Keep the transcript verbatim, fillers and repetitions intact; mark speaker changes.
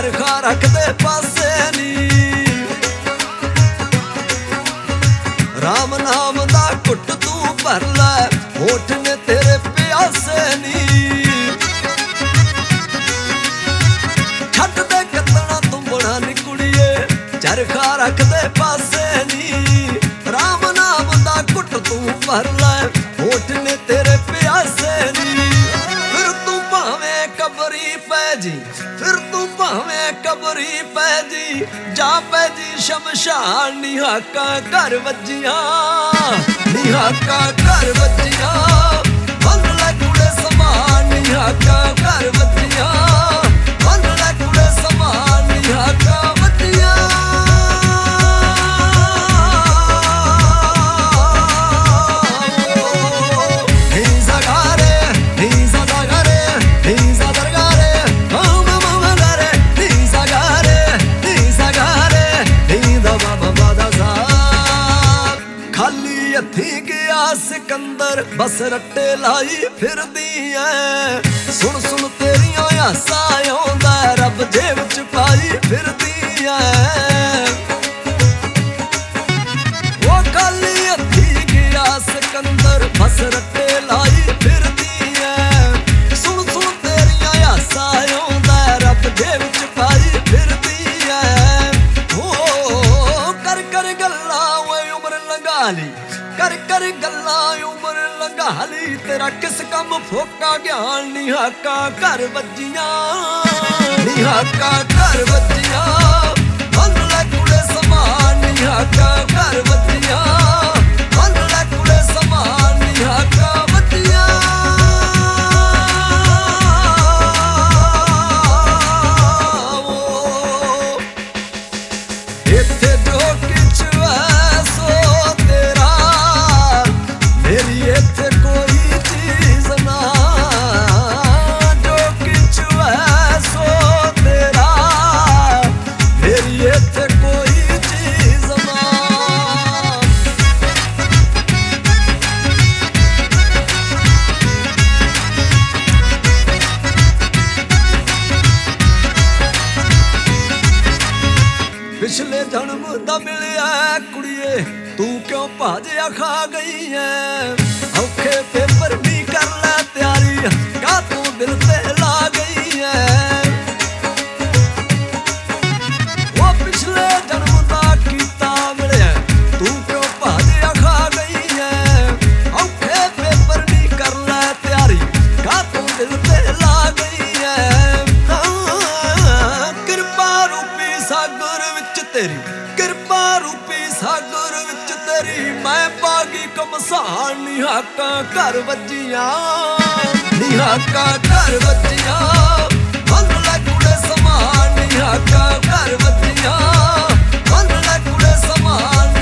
Speaker 1: ਚਰਖਾ ਰੱਖਦੇ ਪਾਸੇ ਨੀ। ਰਾਮ ਨਾਮ ਦਾ ਘੁੱਟ ਤੂੰ ਭਰ ਲੈ, ਹੋਠ ਨੇ ਤੇਰੇ ਪਿਆਸੇ ਨੀ। ਛੱਡ ਦੇ ਕੱਤਣਾ ਤੁੰਬਣਾ ਨੀ ਕੁੜੀਏ, ਚਰਖਾ ਰੱਖਦੇ ਪਾਸੇ ਨੀ। ਰਾਮ ਨਾਮ ਦਾ ਘੁੱਟ ਤੂੰ ਭਰ ਲੈ, ਹੋਠ ਨੇ ਤੇਰੇ ਪਿਆਸੇ ਨੀ। ਫਿਰ ਤੂੰ ਭਾਵੇਂ ਕਬਰੀ ਪੈ ਜੀ, ਫਿਰ ਤੂੰ ਭਾਵੇਂ ਕਬਰੀ ਪੈ ਜੀ, ਜਾ ਪੈ ਜੀ ਸ਼ਮਸ਼ਾਨ ਨੀ। ਹਾਕਾਂ ਘਰ ਵੱਜੀਆਂ ਨੀ, ਹਾਕਾਂ ਘਰ ਵੱਜੀਆਂ, ਬੰਨ ਲੈ ਕੁੜੇ ਸਮਾਨ ਨੀ। ਹਾਕਾਂ ਘਰ ਵੱਜੀਆਂ, ਬੰਨ ਲੈ ਕੁੜੇ ਸਮਾਨ ਨੀ। ਹਾਕਾਂ ਵੱਜੀਆਂ ਸਿਕੰਦਰ, ਬਸ ਰੱਟੇ ਲਾਈ ਫਿਰਦੀ ਐ। ਸੁਣ ਸੁਣ ਤੇਰੀਆਂ ਆਸਾਂ ਆਉਂਦਾ, ਰੱਬ ਜੇਬ ਚ ਪਾਈ ਫਿਰਦੀ ਐ। ਉਹ ਖਾਲੀ ਹੱਥੀ ਗਿਆ ਸਿਕੰਦਰ, ਬਸ ਰੱਟੇ ਲਾਈ ਫਿਰਦੀ ਐ। ਸੁਣ ਸੁਣ ਤੇਰੀਆਂ ਆਸਾਂ ਆਉਂਦਾ, ਰੱਬ ਜੇਬ ਚ ਪਾਈ ਫਿਰਦੀ ਐ। ਹੋ ਕਰ ਕਰ ਗੱਲਾਂ ਓਏ ਉਮਰ ਲੰਘਾ ਲਈ, ਕਰ ਕਰ ਗੱਲਾਂ ਉਮਰ ਲੰਘਾ ਲਈ, ਤੇਰਾ ਕਿਸ ਕੰਮ ਫੋਕਾ ਗਿਆਨ ਨੀ। ਹਾਕਾਂ ਘਰ ਵੱਜੀਆਂ ਨੀ, ਹਾਕਾਂ ਘਰ ਵੱਜੀਆਂ, ਬੰਨ ਲੈ ਕੁੜੇ ਸਮਾਨ ਨੀ। ਹਾਕਾਂ ਘਰ ਵੱਜੀਆਂ, ਬੰਨ ਲੈ ਕੁੜੇ ਸਮਾਨ ਨੀ। ਹਾਕਾਂ ਵੱਜੀਆਂ ਇੱਥੇ ਜੋ ਕਿਛ ਹੈ ਸੋ ਤੇਰਾ, ਮੇਰੀ ਇੱਥੇ ਕੋਈ ਚੀਜ਼ ਨਾ। ਜੋ ਕਿਛ ਹੈ ਸੋ ਤੇਰਾ, ਮੇਰੀ ਇੱਥੇ ਕੋਈ ਚੀਜ਼ ਨਾ। ਪਿਛਲੇ ਜਨਮ ਦਾ ਮਿਲਿਆ ਕੁੜੀਏ, ਤੂੰ ਕਿਉਂ ਭਾਜਿਆ ਖਾ ਗਈ ਐ। ਔਖੇ ਪੇਪਰ ਵੀ ਕਰ ਲੈ ਤਿਆਰੀ, ਕਾ ਤੂੰ ਦਿਲ ਤੇ ਲਾ ਗਈ ਐ। ਉਹ ਪਿਛਲੇ ਜਨਮ ਦਾ ਕੀਤਾ ਮਿਲਿਆ, ਤੂੰ ਕਿਉਂ ਭਾਜਿਆ ਖਾ ਗਈ ਐ। ਔਖੇ ਪੇਪਰ ਵੀ ਕਰ ਲੈ ਤਿਆਰੀ, ਕਾ ਤੂੰ ਦਿਲ ਤੇ ਲਾ ਗਈ ਐ। ਕਿਰਪਾ ਰੂਪੀ ਸਾਗਰ ਵਿੱਚ ਤੇਰੀ, ਕਿਰਪਾ ਰੂਪੀ ਸਾਗਰ ਵਿੱਚ ਤੇਰੀ, ਮੈਂ ਪਾਗੀ ਕਮਸਾਨ ਨੀ। ਹਾਕਾਂ ਘਰ ਵੱਜੀਆਂ ਨੀ, ਹਾਕਾਂ ਘਰ ਵੱਜੀਆਂ, ਬੰਨ ਲੈ ਕੁੜੇ ਸਮਾਨ ਨੀ। ਹਾਕਾਂ ਘਰ ਵੱਜੀਆਂ, ਬੰਨ ਲੈ ਕੁੜੇ ਸਮਾਨ।